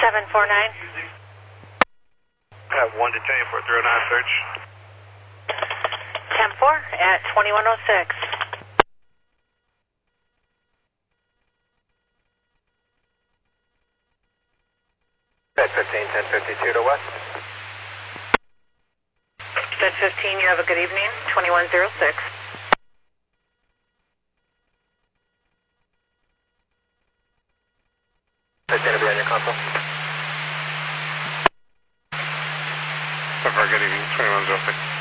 749. I have 1 to 10 for 309 search. 10-4 at 2106. Bed 15, 1052 to west. Bed 15, you have a good evening. 2106. That's going to be on your console. So far, good evening. 2106.